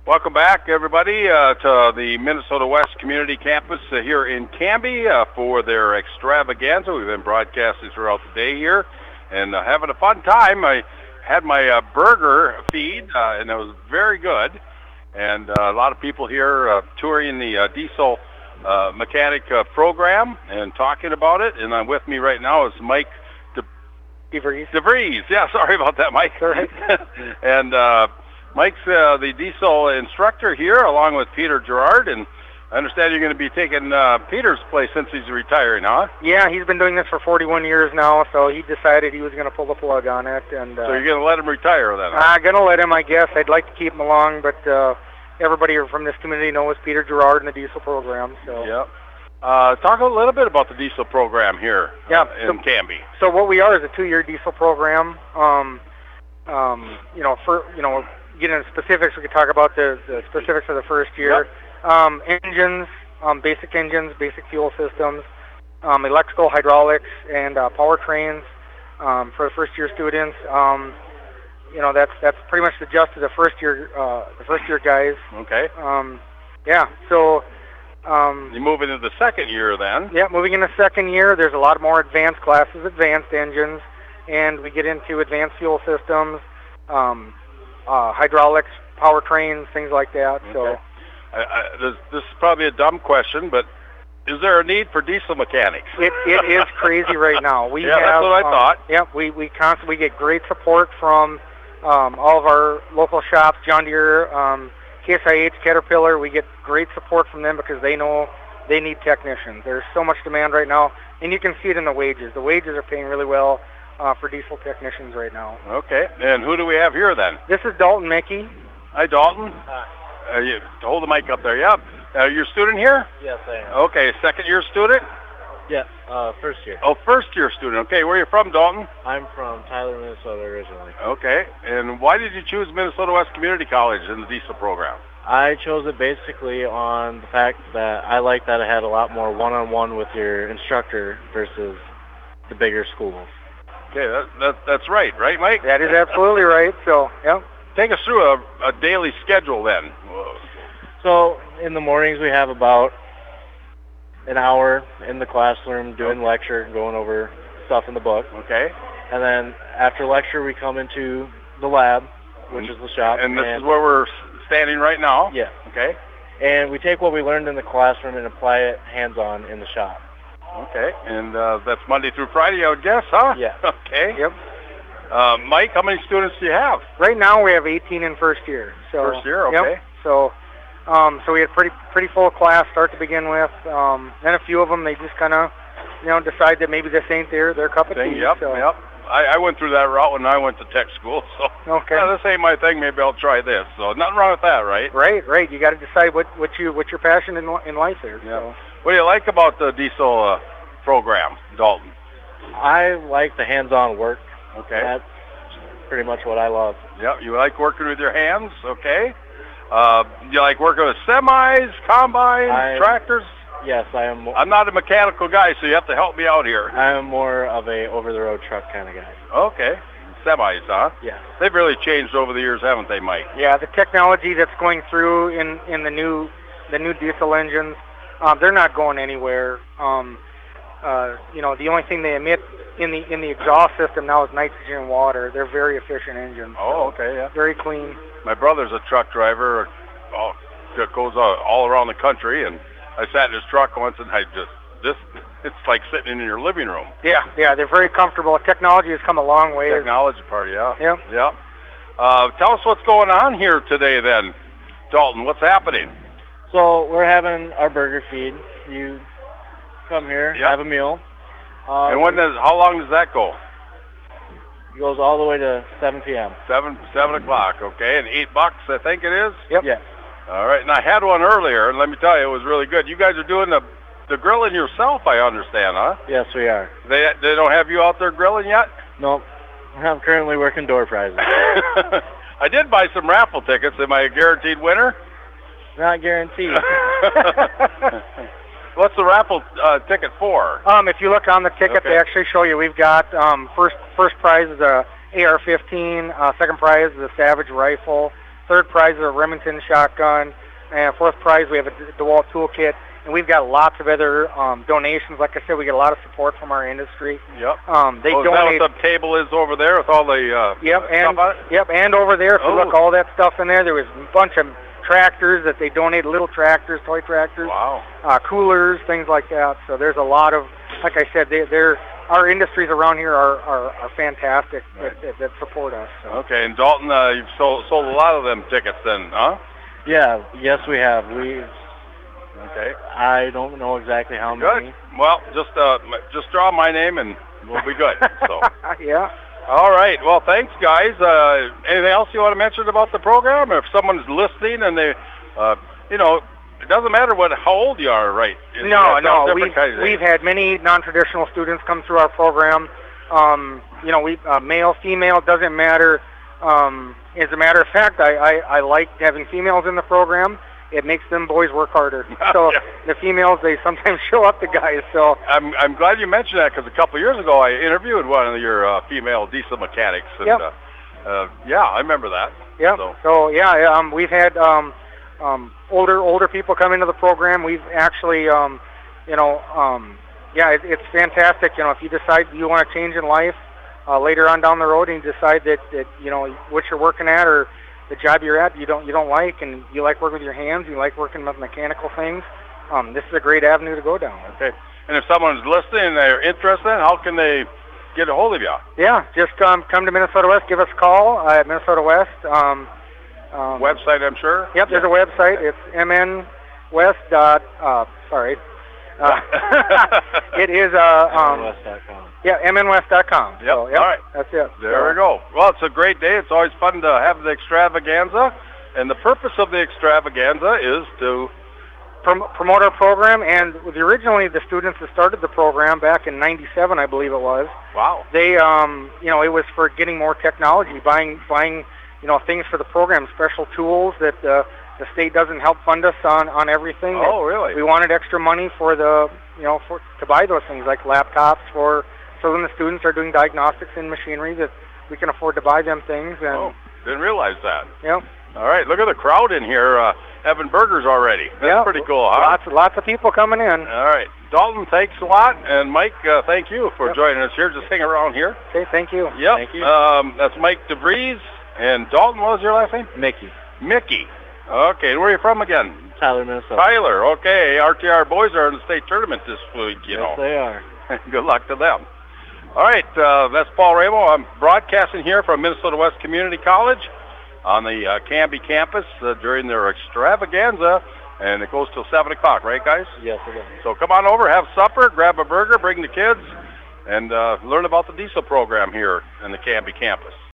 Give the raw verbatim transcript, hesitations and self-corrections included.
Welcome back, everybody, uh, to the Minnesota West Community Campus uh, here in Canby uh, for their extravaganza. We've been broadcasting throughout the day here and uh, having a fun time. I had my uh, burger feed, uh, and it was very good. And uh, a lot of people here uh, touring the uh, diesel uh, mechanic uh, program and talking about it. And uh, with me right now is Mike De- DeVries. DeVries. Yeah, sorry about that, Mike. All right. and uh, Mike's uh, the diesel instructor here, along with Peter Gerard, and I understand you're going to be taking uh, Peter's place since he's retiring, huh? Yeah, he's been doing this for forty-one years now, so he decided he was going to pull the plug on it. And uh, so you're going to let him retire then? Huh? I'm going to let him, I guess. I'd like to keep him along, but uh, everybody from this community knows Peter Gerard and the diesel program. So. Yep. Uh, talk a little bit about the diesel program here yeah, uh, in so, Canby. So what we are is a two-year diesel program. Um, um, you know, for you know. Get into specifics, we could talk about the, the specifics of the first year. Yep. Um, engines, um, basic engines, basic fuel systems, um, electrical, hydraulics, and uh, powertrains um, for the first year students. Um, you know, that's that's pretty much the gist of the first year uh, the first year guys. Okay. Um, yeah. So. Um, you move into the second year then. Yeah, moving into second year, there's a lot more advanced classes, advanced engines, and we get into advanced fuel systems. Um, Uh, hydraulics, powertrains, things like that. Okay. So, I, I, this, this is probably a dumb question, but is there a need for diesel mechanics? It it is crazy right now. We yeah, have, that's what I um, thought. Yeah, we we constantly get great support from um, all of our local shops, John Deere, um, K S I H, Caterpillar. We get great support from them because they know they need technicians. There's so much demand right now, and you can see it in the wages. The wages are paying really well. Uh, for diesel technicians right now. Okay, and who do we have here then? This is Dalton Mickey. Hi, Dalton. Hi. Uh, you, hold the mic up there. Yep. Uh, you're a student here? Yes, I am. Okay, second year student? Yeah, uh, first year. Oh, first year student. Okay, where are you from, Dalton? I'm from Tyler, Minnesota originally. Okay, and why did you choose Minnesota West Community College in the diesel program? I chose it basically on the fact that I like that it had a lot more one-on-one with your instructor versus the bigger schools. Okay, that, that, that's right, right, Mike? That is absolutely right. So, yeah. Take us through a, a daily schedule then. So, in the mornings we have about an hour in the classroom doing okay. lecture, going over stuff in the book. Okay. And then after lecture we come into the lab, which and, is the shop. And this and, is where we're standing right now? Yeah. Okay. And we take what we learned in the classroom and apply it hands-on in the shop. Okay, and uh, that's Monday through Friday, I would guess, huh? Yeah. Okay. Yep. Uh, Mike, how many students do you have? Right now we have eighteen in first year. So, first year, okay. Yep. So, um, so we had pretty pretty full class start to begin with. Um, then a few of them they just kind of, you know, decide that maybe this ain't their their cup of thing. tea. Yep. So. Yep. I, I went through that route when I went to tech school, so okay. Yeah, this ain't my thing. Maybe I'll try this. So nothing wrong with that, right? Right, right. You got to decide what what you what your passion in in life is. Yeah. So. What do you like about the diesel uh, program, Dalton? I like the hands-on work. Okay. That's pretty much what I love. Yep. You like working with your hands. Okay. Uh, you like working with semis, combines, I, tractors? Yes, I am. I'm not a mechanical guy, so you have to help me out here. I am more of a over-the-road truck kind of guy. Okay. Semis, huh? Yeah. They've really changed over the years, haven't they, Mike? Yeah, the technology that's going through in in the new the new diesel engines, um, they're not going anywhere. Um, uh, you know, the only thing they emit in the in the exhaust system now is nitrogen and water. They're very efficient engines. Oh, okay, yeah. Very clean. My brother's a truck driver. Oh, that goes all, all around the country, and I sat in his truck once, and I just this it's like sitting in your living room. Yeah, yeah, they're very comfortable. Technology has come a long way. Technology part, yeah. Yeah. Yeah. Uh, tell us what's going on here today, then, Dalton. What's happening? So we're having our burger feed. You come here, Yep. have a meal. Uh, and when does how long does that go? It goes all the way to seven p.m. Seven seven o'clock. Okay, and eight bucks, I think it is. Yep. Yes. All right, and I had one earlier, and let me tell you, it was really good. You guys are doing the the grilling yourself, I understand, huh? Yes, we are. They they don't have you out there grilling yet? Nope. I'm currently working door prizes. I did buy some raffle tickets. Am I a guaranteed winner? Not guaranteed. What's the raffle uh, ticket for? Um, if you look on the ticket, Okay. they actually show you. We've got um, first first prize is a A R fifteen. Uh, second prize is a Savage rifle. Third prize is a Remington shotgun. And fourth prize, we have a DeWalt toolkit. And we've got lots of other um, donations. Like I said, we get a lot of support from our industry. Yep. Um, they oh, donate. Is that what the table is over there with all the uh, Yep, stuff and on it? yep, and over there, if you Oh. look, all that stuff in there. There was a bunch of tractors that they donated, little tractors, toy tractors, Wow. uh, coolers, things like that. So there's a lot of, like I said, they, they're our industries around here are are, are fantastic Right. that, that, that support us. So. Okay, and Dalton, uh, you've sold, sold a lot of them tickets then, huh? Yeah, yes, we have. We Okay. I don't know exactly how Good. many. Well, just uh, m- just draw my name and we'll be good. So. Yeah. All right. Well, thanks, guys. Uh, anything else you want to mention about the program? If someone's listening and they, uh, you know, it doesn't matter what how old you are, right? It's- No, it's all no. different We've, kinds of we've things. had many non-traditional students come through our program. Um, you know, we uh, male, female, doesn't matter. Um, as a matter of fact, I, I, I like having females in the program. It makes them boys work harder. So Yeah. the females, they sometimes show up the guys. So I'm I'm glad you mentioned that because a couple of years ago I interviewed one of your uh, female diesel mechanics. And, Yep. uh, uh, yeah, I remember that. yeah. So- So yeah, um, we've had um, um, older older people come into the program. We've actually, um, you know, um, yeah, it, it's fantastic. You know, if you decide you want to change in life uh, later on down the road, and you decide that, that you know what you're working at or the job you're at you don't you don't like, and you like working with your hands, you like working with mechanical things, um, this is a great avenue to go down. Okay. And if someone's listening and they're interested, how can they get a hold of you? Yeah, just um, come to Minnesota West, give us a call uh, at Minnesota West. Um, um, Website, I'm sure. Yep, there's a website. It's m n west dot. Uh, sorry, uh, it is uh, um, west dot com. yeah m n west dot com. Yep, So, yep, all right. that's it. There So, we go. Well, it's a great day. It's always fun to have the extravaganza. And the purpose of the extravaganza is to... Prom- promote our program, and with the, originally the students that started the program back in ninety-seven, I believe it was. Wow. They, um, you know, it was for getting more technology, buying, buying, you know, things for the program, special tools that uh, the state doesn't help fund us on, on everything. Oh, really? We wanted extra money for the, you know, for to buy those things like laptops for, so when the students are doing diagnostics in machinery that we can afford to buy them things. And Oh, didn't realize that. yeah, All right, look at the crowd in here uh, having burgers already. That's yeah, pretty cool, huh? Lots, lots of people coming in. All right. Dalton, thanks a lot. And Mike, uh, thank you for Yep. joining us here. Just hang around here. Okay, thank you. Yep. Thank you. Um, that's Mike DeVries. And Dalton, what was your last name? Mickey. Mickey. Okay, where are you from again? Tyler, Minnesota. Tyler. Okay, R T R boys are in the state tournament this week, you yes, know. they are. Good luck to them. All right, uh, that's Paul Ramo. I'm broadcasting here from Minnesota West Community College on the uh, Canby campus uh, during their extravaganza, and it goes till seven o'clock, right, guys? Yes, it is. So come on over, have supper, grab a burger, bring the kids, and uh, learn about the diesel program here in the Canby campus.